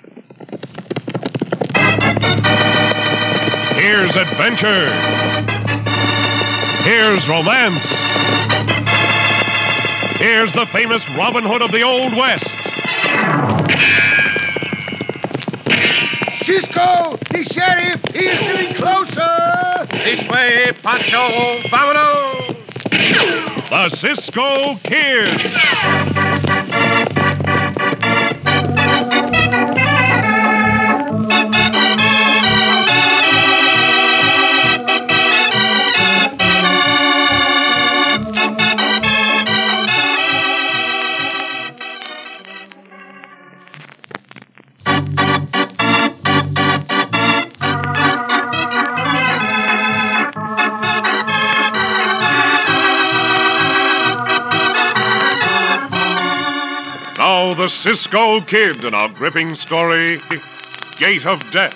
Here's adventure. Here's romance. Here's the famous Robin Hood of the Old West. Cisco, the sheriff, he is getting closer. This way, Pancho, vámonos. The Cisco Kid. Now the Cisco Kid in our gripping story, Gate of Death.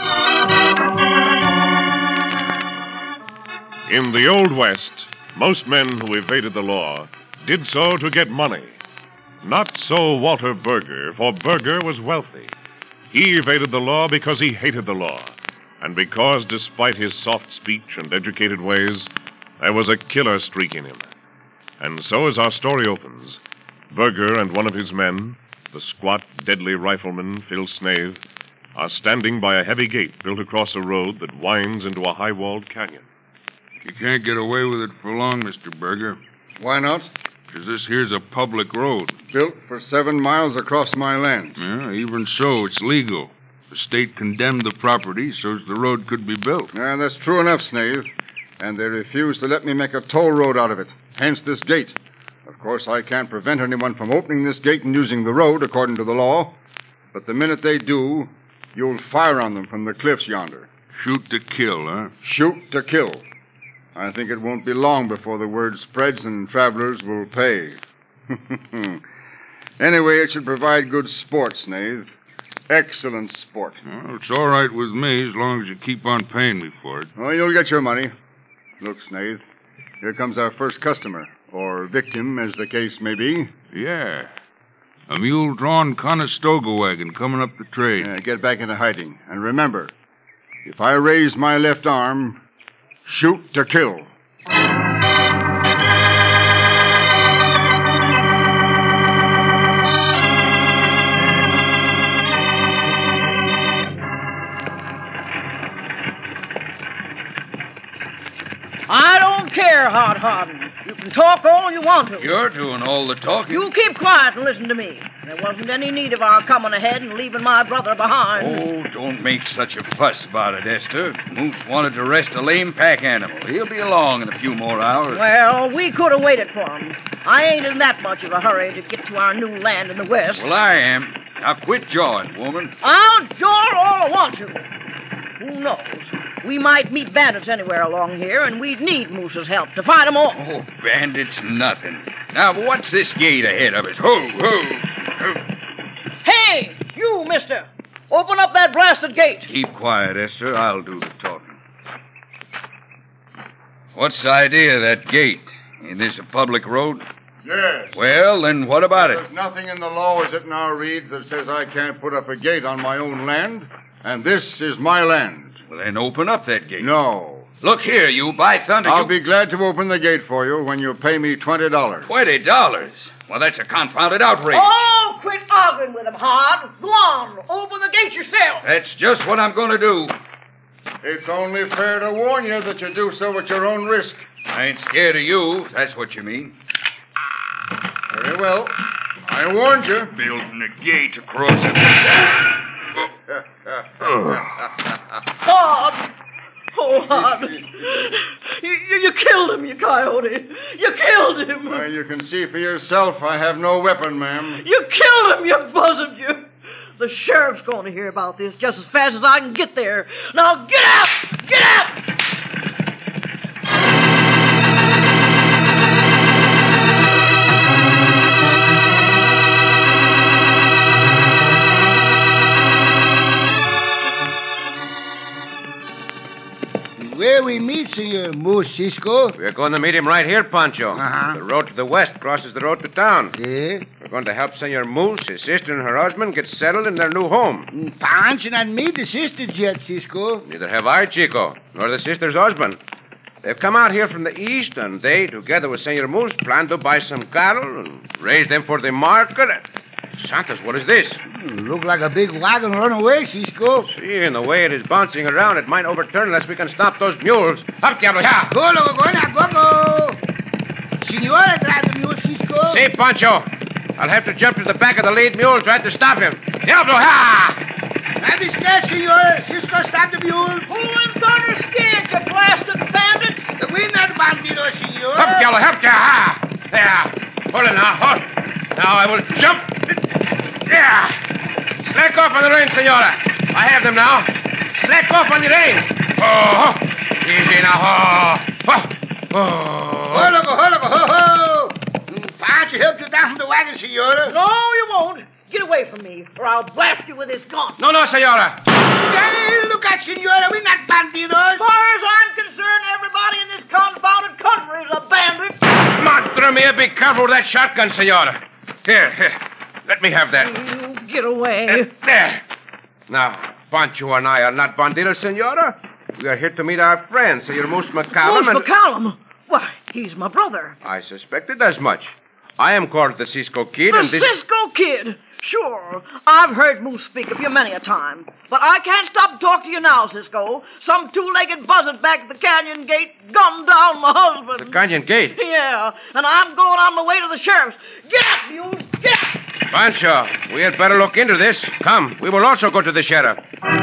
In the Old West, most men who evaded the law did so to get money. Not so Walter Berger, for Berger was wealthy. He evaded the law because he hated the law, and because, despite his soft speech and educated ways, there was a killer streak in him. And so as our story opens, Berger and one of his men, the squat, deadly rifleman Phil Snave, are standing by a heavy gate built across a road that winds into a high-walled canyon. You can't get away with it for long, Mr. Berger. Why not? Because this here's a public road. Built for 7 miles across my land. Yeah, even so, it's legal. The state condemned the property so the road could be built. Yeah, that's true enough, Snave. And they refused to let me make a toll road out of it. Hence this gate. Of course, I can't prevent anyone from opening this gate and using the road according to the law. But the minute they do, you'll fire on them from the cliffs yonder. Shoot to kill, huh? Shoot to kill. I think it won't be long before the word spreads and travelers will pay. Anyway, it should provide good sport, Snave. Excellent sport. Well, it's all right with me as long as you keep on paying me for it. Well, you'll get your money. Look, Snave, here comes our first customer, or victim, as the case may be. Yeah. A mule-drawn Conestoga wagon coming up the trail. Yeah, get back into hiding. And remember, if I raise my left arm, shoot to kill. I don't care, Hot Hodden. You can talk all you want to. You're doing all the talking. You keep quiet and listen to me. There wasn't any need of our coming ahead and leaving my brother behind. Oh, don't make such a fuss about it, Esther. Moose wanted to rest a lame pack animal. He'll be along in a few more hours. Well, we could have waited for him. I ain't in that much of a hurry to get to our new land in the west. Well, I am. Now quit jawing, woman. I'll jaw all I want to. Who knows? We might meet bandits anywhere along here, and we'd need Moose's help to fight them off. Oh, bandits, nothing. Now, what's this gate ahead of us? Ho, ho, ho. Hey, you, mister! Open up that blasted gate. Keep quiet, Esther. I'll do the talking. What's the idea of that gate? Ain't this a public road? Yes. Well, then what about it? There's nothing in the law as it now reads that says I can't put up a gate on my own land, and this is my land. Well, then open up that gate. No. Look here, you, by thunder. I'll be glad to open the gate for you when you pay me $20. $20? Well, that's a confounded outrage. Oh, quit arguing with him, Hod. Go on, open the gate yourself. That's just what I'm going to do. It's only fair to warn you that you do so at your own risk. I ain't scared of you, if that's what you mean. Very well. I warned you. Building a gate across it. Hod! Oh, Hod. You killed him, you coyote. You killed him. Well, you can see for yourself I have no weapon, ma'am. You killed him, you buzzard, you. The sheriff's going to hear about this just as fast as I can get there. Now get out! Get out! Where we meet, Senor Moose Cisco? We're going to meet him right here, Pancho. Uh-huh. The road to the west crosses the road to town. Yeah? We're going to help Senor Moose, his sister, and her husband get settled in their new home. Pancho not meet the sisters yet, Cisco. Neither have I, Chico, nor the sister's husband. They've come out here from the east, and they, together with Senor Moose, plan to buy some cattle and raise them for the market. Santos, what is this? Look like a big wagon run away, Cisco. See, in the way it is bouncing around, it might overturn unless we can stop those mules. Up, Diablo, ya! Go, loco, go, na, go. Senora drive the mule, Cisco. See, Pancho, I'll have to jump to the back of the lead mule, try to stop him. Diablo, ya! Not be scared, Senora. Cisco, stop the mule. Who in thunder scared you, blasted bandits? We're not bandidos, Senora. Up, Diablo, help ya! Ha! There. Hold it now, hold. Now I will jump. Yeah. Slack off on the rein, Senora. I have them now. Slack off on the rein. Oh, easy now. Ho, loco, ho. Pancho helped you down from the wagon, Senora. No, you won't. Get away from me, or I'll blast you with this gun. No, Senora. Hey, look out, Senora. We're not bandidos. As far as I'm concerned, everybody in this confounded country is a bandit. Madre mia, be careful with that shotgun, Senora. Here. Let me have that. You get away. There. Now, Pancho and I are not bandidos, Senora. We are here to meet our friend, Senor Moose McCallum. Moose McCallum? Why, he's my brother. I suspected as much. I am called the Cisco Kid, The and this... Cisco Kid? Sure, I've heard Moose speak of you many a time. But I can't stop talking to you now, Cisco. Some two-legged buzzard back at the canyon gate gunned down my husband. The canyon gate? Yeah, and I'm going on my way to the sheriff's. Get up, mules, get up! Pancho, we had better look into this. Come, we will also go to the sheriff.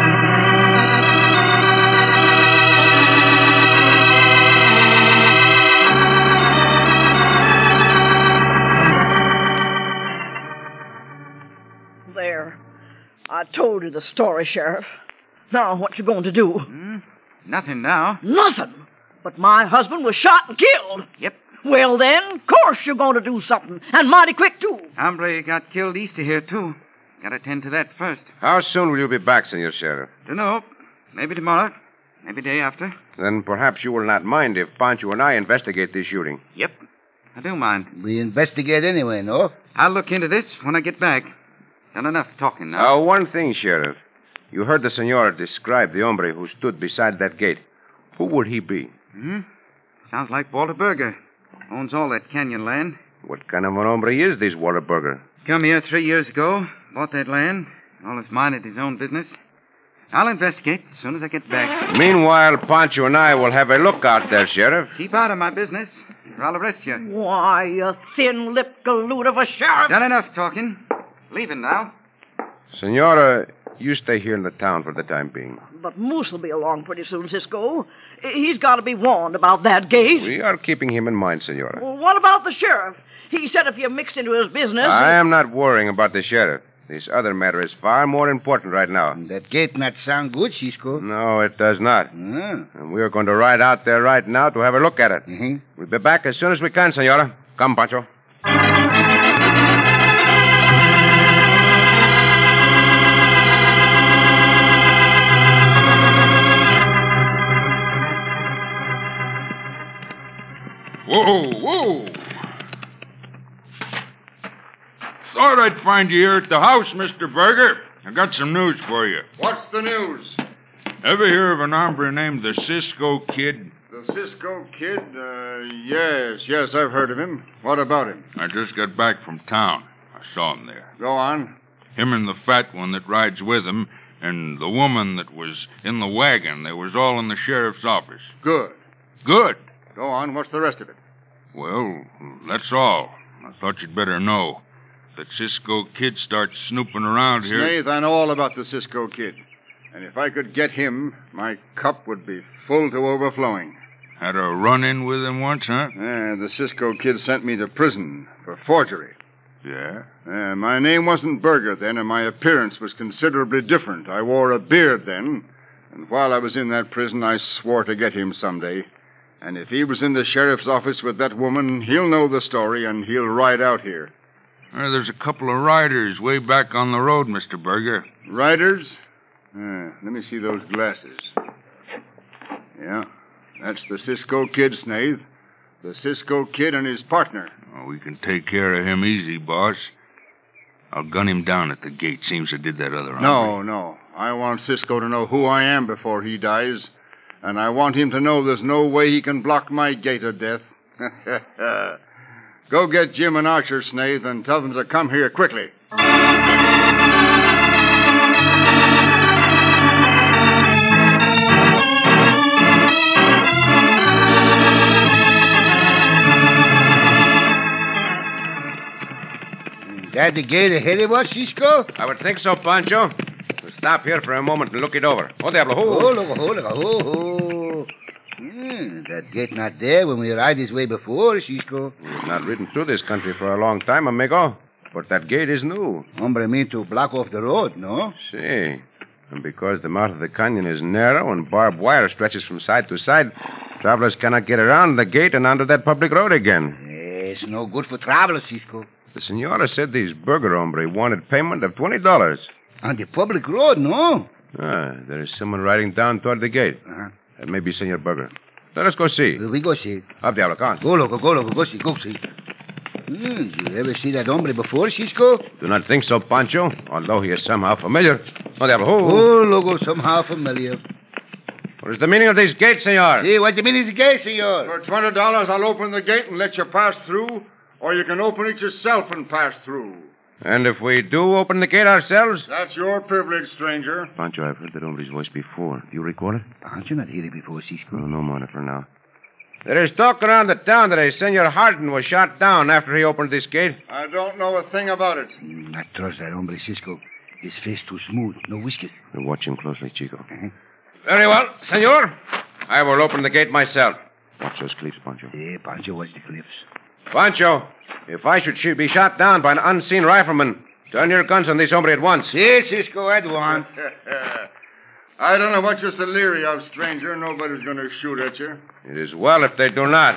There. I told you the story, Sheriff. Now, what you going to do? Nothing now. Nothing. But my husband was shot and killed. Yep. Well, then, of course you're going to do something, and mighty quick, too. Hombre got killed east of here, too. Gotta tend to that first. How soon will you be back, Senor Sheriff? Dunno. Maybe tomorrow. Maybe day after. Then perhaps you will not mind if Pancho and I investigate this shooting. Yep. I do mind. We investigate anyway, no? I'll look into this when I get back. Done enough talking now. One thing, Sheriff. You heard the Senora describe the hombre who stood beside that gate. Who would he be? Sounds like Walter Berger. Owns all that canyon land. What kind of an hombre is this Walter Berger? Come here 3 years ago. Bought that land. All his minded his own business. I'll investigate as soon as I get back. Meanwhile, Pancho and I will have a look out there, Sheriff. Keep out of my business, or I'll arrest you. Why, you thin-lipped galoot of a sheriff. Done enough talking. Leaving now. Senora, you stay here in the town for the time being. But Moose will be along pretty soon, Cisco. He's got to be warned about that gate. We are keeping him in mind, Senora. Well, what about the sheriff? He said if you mixed into his business... I am not worrying about the sheriff. This other matter is far more important right now. That gate not sound good, Cisco. No, it does not. Ah. And we are going to ride out there right now to have a look at it. Mm-hmm. We'll be back as soon as we can, Senora. Come, Pancho. Whoa. Thought I'd find you here at the house, Mr. Berger. I got some news for you. What's the news? Ever hear of an hombre named the Cisco Kid? The Cisco Kid? Yes, I've heard of him. What about him? I just got back from town. I saw him there. Go on. Him and the fat one that rides with him, and the woman that was in the wagon. They was all in the sheriff's office. Good. Good. Go on. What's the rest of it? Well, that's all. I thought you'd better know. That Cisco Kid starts snooping around here. Snaith, I know all about the Cisco Kid. And if I could get him, my cup would be full to overflowing. Had a run-in with him once, huh? The Cisco Kid sent me to prison for forgery. Yeah? My name wasn't Berger then, and my appearance was considerably different. I wore a beard then, and while I was in that prison, I swore to get him someday. And if he was in the sheriff's office with that woman, he'll know the story, and he'll ride out here. There's a couple of riders way back on the road, Mr. Berger. Riders? Let me see those glasses. Yeah. That's the Cisco Kid, Snaith. The Cisco Kid and his partner. Oh, we can take care of him easy, boss. I'll gun him down at the gate. Seems I did that other hombre. No. I want Cisco to know who I am before he dies. And I want him to know there's no way he can block my gate of death. Go get Jim and Archer, Snaith, and tell them to come here quickly. That the gate ahead of us, Cisco? I would think so, Pancho. We'll stop here for a moment and look it over. Oh, Diablo, look. That gate not there when we ride this way before, Cisco. We've not ridden through this country for a long time, amigo. But that gate is new. Hombre mean to block off the road, no? See. And because the mouth of the canyon is narrow and barbed wire stretches from side to side, travelers cannot get around the gate and onto that public road again. It's no good for travelers, Cisco. The senora said these burger hombre wanted payment of $20. On the public road, no? There is someone riding down toward the gate. Uh-huh. That may be Senor Burger. Let us go see. We go see. Up, Diablo, come on. Go, loco, go see. You ever see that hombre before, Cisco? Do not think so, Pancho, although he is somehow familiar. Oh, Diablo, Oh, loco, somehow familiar. What is the meaning of these gates, senor? Hey, what's the meaning of the gate, senor? For $20, I'll open the gate and let you pass through, or you can open it yourself and pass through. And if we do open the gate ourselves? That's your privilege, stranger. Pancho, I've heard that hombre's voice before. Do you recall it? Pancho not heard it before, Cisco. No more for now. There is talk around the town that a Senor Hardin was shot down after he opened this gate. I don't know a thing about it. Not trust that hombre, Cisco. His face too smooth, no whiskers. We'll watch him closely, Chico. Very well, senor. I will open the gate myself. Watch those cliffs, Pancho. Yeah, Pancho watch the cliffs. Pancho, if I should be shot down by an unseen rifleman, turn your guns on this hombre at once. Yes, Cisco, at once. I don't know what you're so leery of, stranger. Nobody's going to shoot at you. It is well if they do not.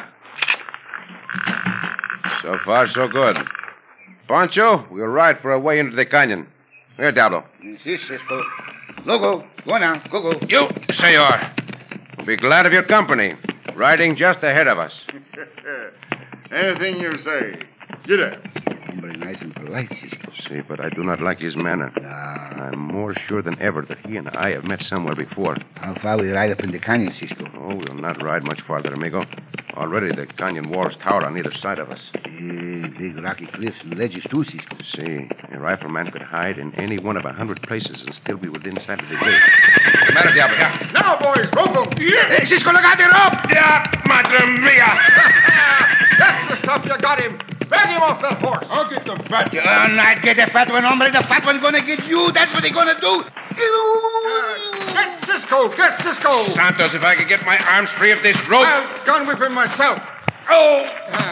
So far, so good. Pancho, we'll ride for a way into the canyon. Here, Diablo. Yes, Cisco. Loco, go now. Go. You, senor. We'll be glad of your company. Riding just ahead of us. Anything you say. Get up. Hombre nice and polite, Cisco. See, but I do not like his manner. I'm more sure than ever that he and I have met somewhere before. How far we ride up in the canyon, Cisco? Oh, we'll not ride much farther, amigo. Already the canyon walls tower on either side of us. Big rocky cliffs and ledges, too, Cisco. See, a rifleman could hide in any one of 100 places and still be within sight of the gate. What's the matter, Diablo? Now, boys, rope 'em. Hey, Cisco, look out the rope! Yeah, madre mia! That's the stuff you got him. Bag him off that horse. I'll get the fat. You'll not get the fat one, hombre. The fat one's gonna get you. That's what they're gonna do. Get Cisco. Get Cisco. Santos, if I could get my arms free of this rope. I'll gun whip him myself. Oh!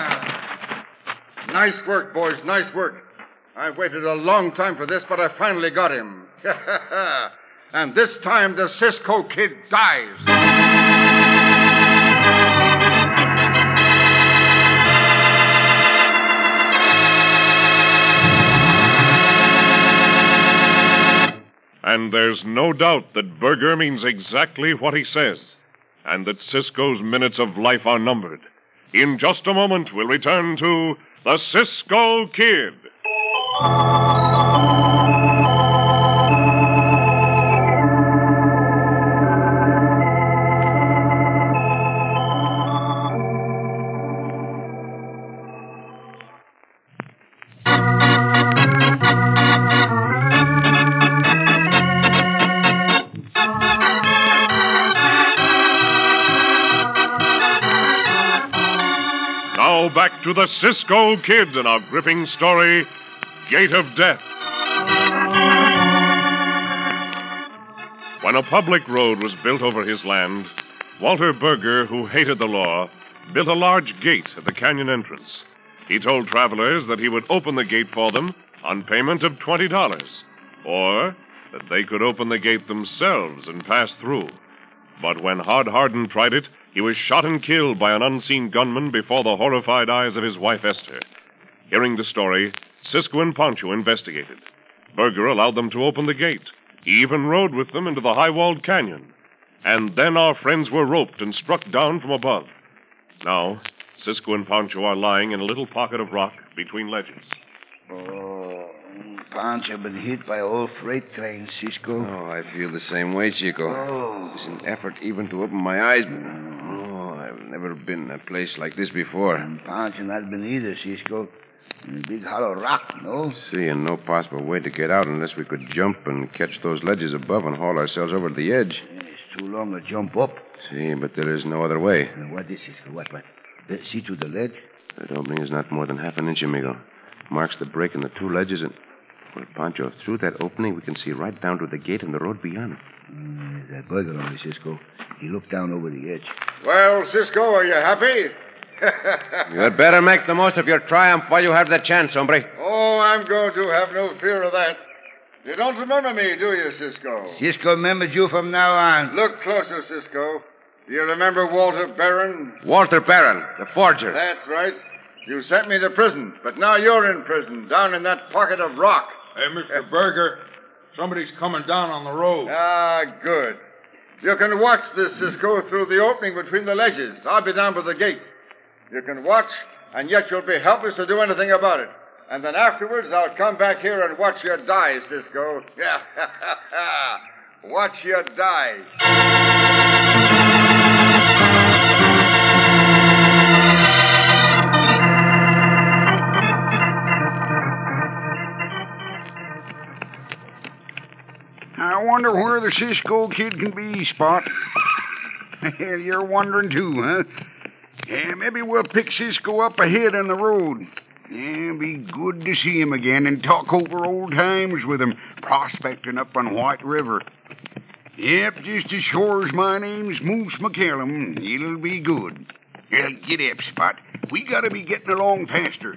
Nice work, boys. Nice work. I've waited a long time for this, but I finally got him. And this time the Cisco Kid dies. And there's no doubt that Burger means exactly what he says, and that Cisco's minutes of life are numbered. In just a moment, we'll return to the Cisco Kid. Now back to the Cisco Kid and our gripping story, Gate of Death. When a public road was built over his land, Walter Burger, who hated the law, built a large gate at the canyon entrance. He told travelers that he would open the gate for them on payment of $20, or that they could open the gate themselves and pass through. But when Hard Hardin tried it, he was shot and killed by an unseen gunman before the horrified eyes of his wife Esther. Hearing the story, Cisco and Pancho investigated. Burger allowed them to open the gate. He even rode with them into the high-walled canyon. And then our friends were roped and struck down from above. Now, Cisco and Pancho are lying in a little pocket of rock between ledges. Oh, Pancho been hit by old freight train, Cisco. Oh, I feel the same way, Chico. Oh. It's an effort even to open my eyes. Oh, I've never been in a place like this before. And Pancho not been either, Cisco. In a big hollow rock, no? See, and no possible way to get out unless we could jump and catch those ledges above and haul ourselves over to the edge. It's too long to jump up. See, but there is no other way. What is Cisco? What? See through the ledge? That opening is not more than half an inch, amigo. Marks the break in the two ledges and... Well, Pancho, through that opening, we can see right down to the gate and the road beyond. There's that burglar on me, Cisco. He looked down over the edge. Well, Cisco, are you happy? You had better make the most of your triumph while you have the chance, hombre. Oh, I'm going to have no fear of that. You don't remember me, do you, Cisco? Cisco remembers you from now on. Look closer, Cisco. Do you remember Walter Barron? Walter Barron, the forger. That's right. You sent me to prison, but now you're in prison, down in that pocket of rock. Hey, Mr. Berger, somebody's coming down on the road. Ah, good. You can watch this, Cisco, through the opening between the ledges. I'll be down by the gate. You can watch, and yet you'll be helpless to do anything about it. And then afterwards, I'll come back here and watch you die, Cisco. Yeah, watch you die. I wonder where the Cisco kid can be, Spot. You're wondering too, huh? Yeah, maybe we'll pick Cisco up ahead on the road. Yeah, be good to see him again and talk over old times with him, prospecting up on White River. Yep, just as sure as my name's Moose McCallum, it'll be good. Get up, Spot. We gotta be getting along faster.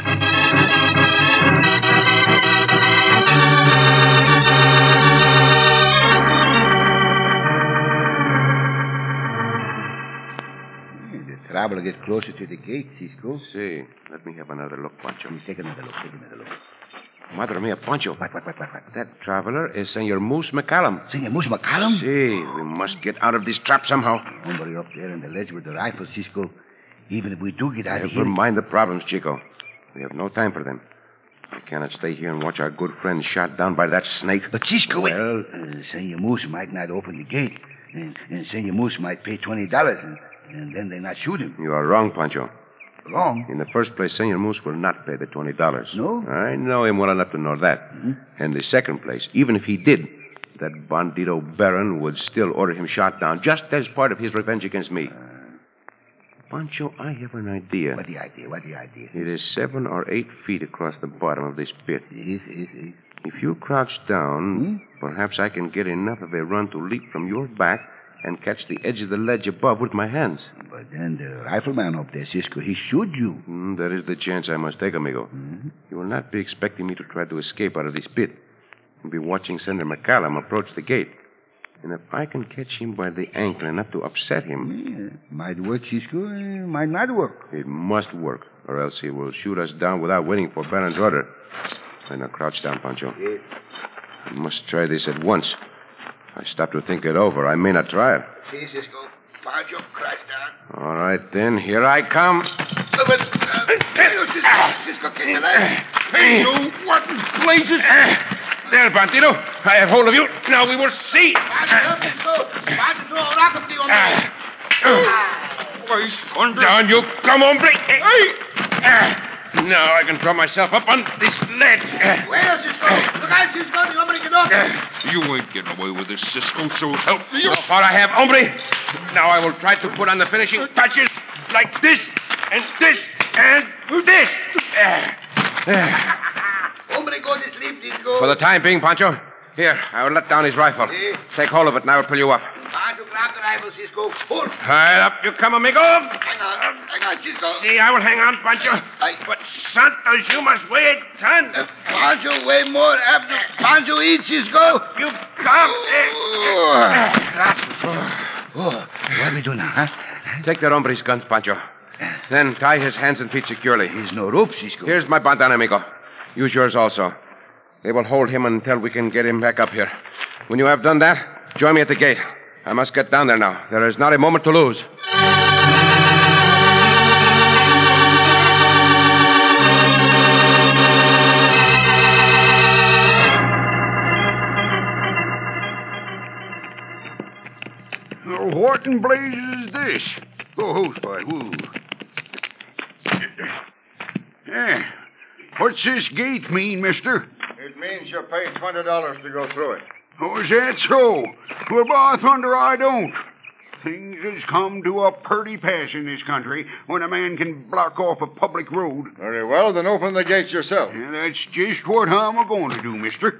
Traveler gets closer to the gate, Cisco. See, let me have another look, Pancho. Take another look. Madre mia, Pancho. What? That traveler is Senor Moose McCallum. Senor Moose McCallum? See, we must get out of this trap somehow. Hombre up there on the ledge with the rifle, Cisco. Even if we do get out of Never here... mind the problems, Chico. We have no time for them. We cannot stay here and watch our good friend shot down by that snake. But Cisco... Well... Senor Moose might not open the gate. And Senor Moose might pay $20, and then they not shoot him. You are wrong, Pancho. Wrong? In the first place, Senor Moose will not pay the $20. No? I know him well enough to know that. Mm-hmm. And the second place, even if he did, that bandito Barron would still order him shot down, just as part of his revenge against me. Pancho, I have an idea. What the idea? It is 7 or 8 feet across the bottom of this pit. Yes. If you crouch down, perhaps I can get enough of a run to leap from your back and catch the edge of the ledge above with my hands. But then the rifleman up there, Cisco, he shoot you. That is the chance I must take, amigo. Mm-hmm. You will not be expecting me to try to escape out of this pit. You'll be watching Senator McCallum approach the gate. And if I can catch him by the ankle enough to upset him... Might work, Cisco. Might not work. It must work, or else he will shoot us down without waiting for Barron's order. And now crouch down, Pancho. Yes. I must try this at once. If I stop to think it over, I may not try it. See, Cisco. Pancho, crouch down. All right, then. Here I come. Cisco, get your leg. Hey, you what in blazes? There, Bandito. I have hold of you. Now we will see. Why, thunder. Down you come, hombre. Now I can draw myself up on this ledge. Where, Cisco? Look out, Cisco. The hombre get off. You ain't getting away with this, Cisco, so help me. So far I have, hombre. Now I will try to put on the finishing touches like this, and this, and this. Hombre, go to sleep, Cisco. For the time being, Pancho, here, I will let down his rifle. Si. Take hold of it, and I will pull you up. Pancho, grab the rifle, Cisco. Pull. Right up you come, amigo. Hang on, Cisco. See, I will hang on, Pancho. But Santos, you must weigh a ton. Pancho, weigh more after Pancho eats, Cisco. You come. What do we do now, huh? Take that hombre's guns, Pancho. Then tie his hands and feet securely. There's no rope, Cisco. Here's my bandana, amigo. Use yours also. They will hold him until we can get him back up here. When you have done that, join me at the gate. I must get down there now. There is not a moment to lose. What in blazes is this? Oh, Spot. Whoa. Yeah. What's this gate mean, mister? It means you pay $20 to go through it. Oh, is that so? Well, by thunder, I don't. Things has come to a purty pass in this country when a man can block off a public road. Very well, then open the gates yourself. And that's just what I'm a-going to do, mister.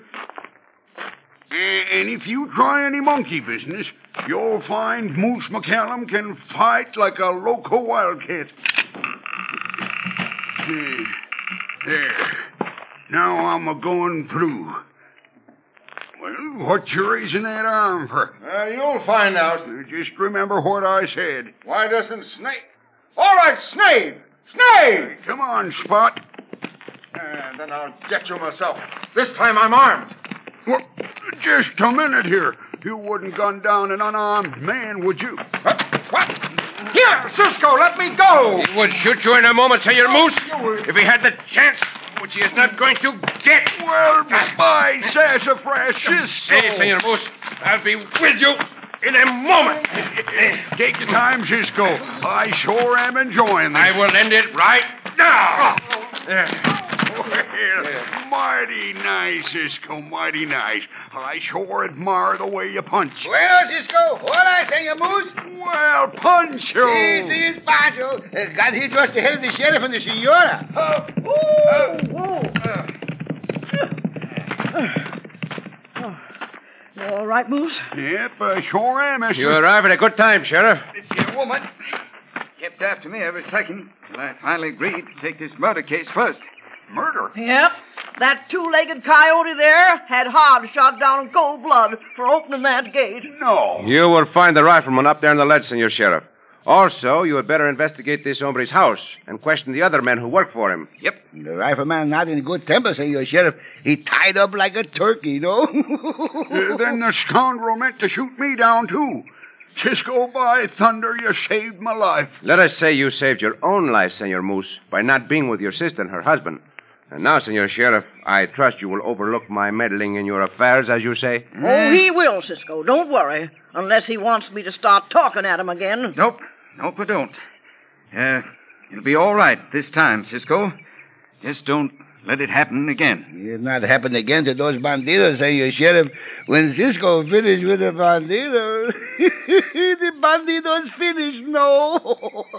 And if you try any monkey business, you'll find Moose McCallum can fight like a loco wildcat. There. Now I'm a-going through. Well, what you raising that arm for? You'll find out. Just remember what I said. Why doesn't Snake... All right, Snake! Snake! Come on, Spot. And then I'll get you myself. This time I'm armed. Well, just a minute here. You wouldn't gun down an unarmed man, would you? What? Here, Cisco, let me go! He would shoot you in a moment, Senor Moose, if he had the chance, which he is not going to get. Well, by sassafras, Cisco. Hey, Senor Moose, I'll be with you in a moment. Take your time, Cisco. I sure am enjoying this. I will end it right now. Well, mighty nice, Cisco, mighty nice. I sure admire the way you punch. Bueno, Cisco. Hola, Senor Moose. Well, Pancho. This is Pancho. Got here just ahead of the sheriff and the senora. You all right, Moose? Yep, I sure am, mister. You arrive at a good time, Sheriff. This here woman kept after me every second till I finally agreed to take this murder case first. Murder? Yep. That two-legged coyote there had Hobbs shot down in cold blood for opening that gate. No. You will find the rifleman up there in the ledge, Senor Sheriff. Also, you had better investigate this hombre's house and question the other men who work for him. Yep. The rifleman not in a good temper, Senor Sheriff. He tied up like a turkey, you know? Then the scoundrel meant to shoot me down, too. Cisco, by thunder, you saved my life. Let us say you saved your own life, Senor Moose, by not being with your sister and her husband. And now, Senor Sheriff, I trust you will overlook my meddling in your affairs, as you say. Oh, he will, Cisco. Don't worry. Unless he wants me to start talking at him again. Nope, I don't. It'll be all right this time, Cisco. Just don't let it happen again. It'll not happen again to those bandidos, Senor Sheriff. When Cisco finished with the bandidos, the bandidos finished, no.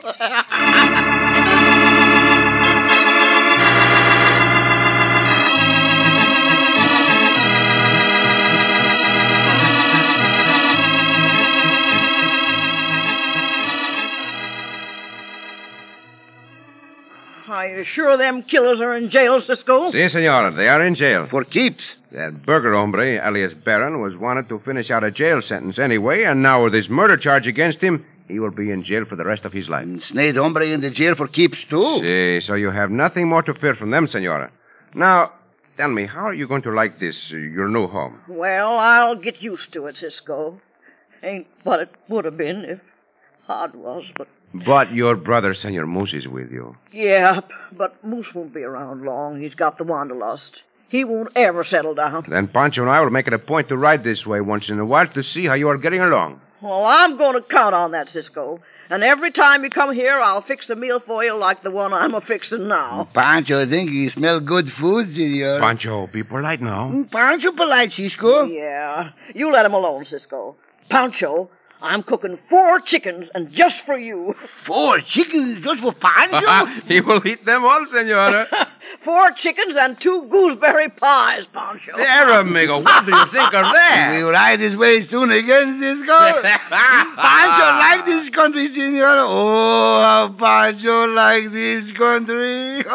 Are you sure them killers are in jail, Cisco? Si, senora, they are in jail. For keeps. That burger hombre, alias Barron, was wanted to finish out a jail sentence anyway, and now with this murder charge against him, he will be in jail for the rest of his life. And Snade hombre in the jail for keeps, too. Si, so you have nothing more to fear from them, senora. Now, tell me, how are you going to like this, your new home? Well, I'll get used to it, Cisco. Ain't what it would have been if Hod was, but... But your brother, Senor Moose, is with you. Yeah, but Moose won't be around long. He's got the wanderlust. He won't ever settle down. Then Pancho and I will make it a point to ride this way once in a while to see how you are getting along. Well, I'm going to count on that, Cisco. And every time you come here, I'll fix a meal for you like the one I'm a-fixing now. Pancho think he smell good food, senor. Pancho, be polite now. Pancho polite, Cisco. Yeah, you let him alone, Cisco. Pancho, I'm cooking 4 chickens, and just for you. 4 chickens just for Pancho? He will eat them all, senora. 4 chickens and 2 gooseberry pies, Pancho. There, amigo. What do you think of that? We ride this way soon again, Cisco. Pancho like this country, senor. Oh, how Pancho like this country.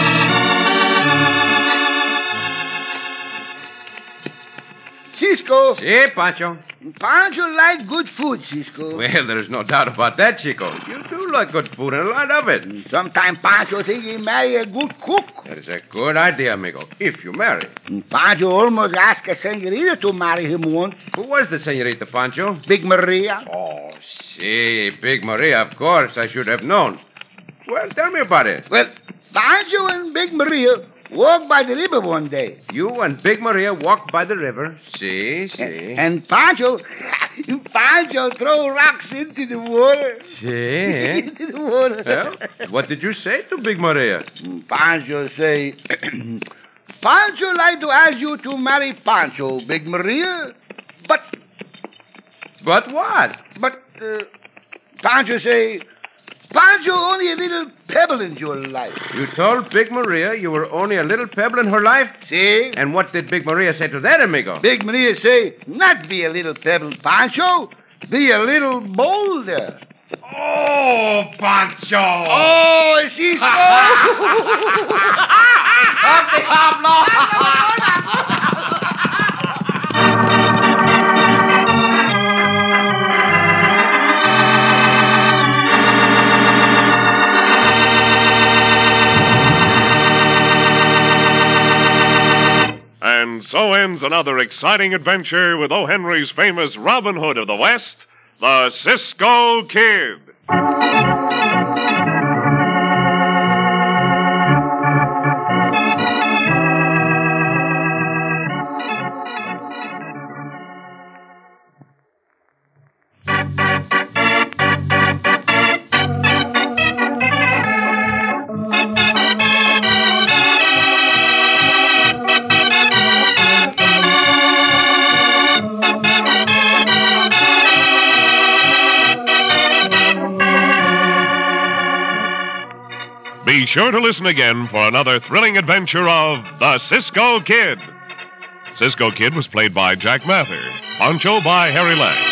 Cisco, Si, Pancho. Pancho like good food, Cisco. Well, there is no doubt about that, Chico. You do like good food and a lot of it. Sometimes Pancho think he marry a good cook. That is a good idea, amigo, if you marry. Pancho almost asked a senorita to marry him once. Who was the senorita, Pancho? Big Maria. Oh, si, Big Maria, of course. I should have known. Well, tell me about it. Well, Pancho and Big Maria walked by the river one day. You and Big Maria walked by the river. Si. And Pancho throw rocks into the water. Si. Into the water. Well, what did you say to Big Maria? Pancho say, Pancho like to ask you to marry Pancho, Big Maria. But what? Pancho say, Pancho only a little pebble in your life. You told Big Maria you were only a little pebble in her life? See? And what did Big Maria say to that, amigo? Big Maria say, not be a little pebble, Pancho. Be a little boulder. Oh, Pancho! Oh, Cisco! And so ends another exciting adventure with O. Henry's famous Robin Hood of the West, the Cisco Kid. Be sure to listen again for another thrilling adventure of the Cisco Kid. Cisco Kid was played by Jack Mather, Pancho by Harry Lang.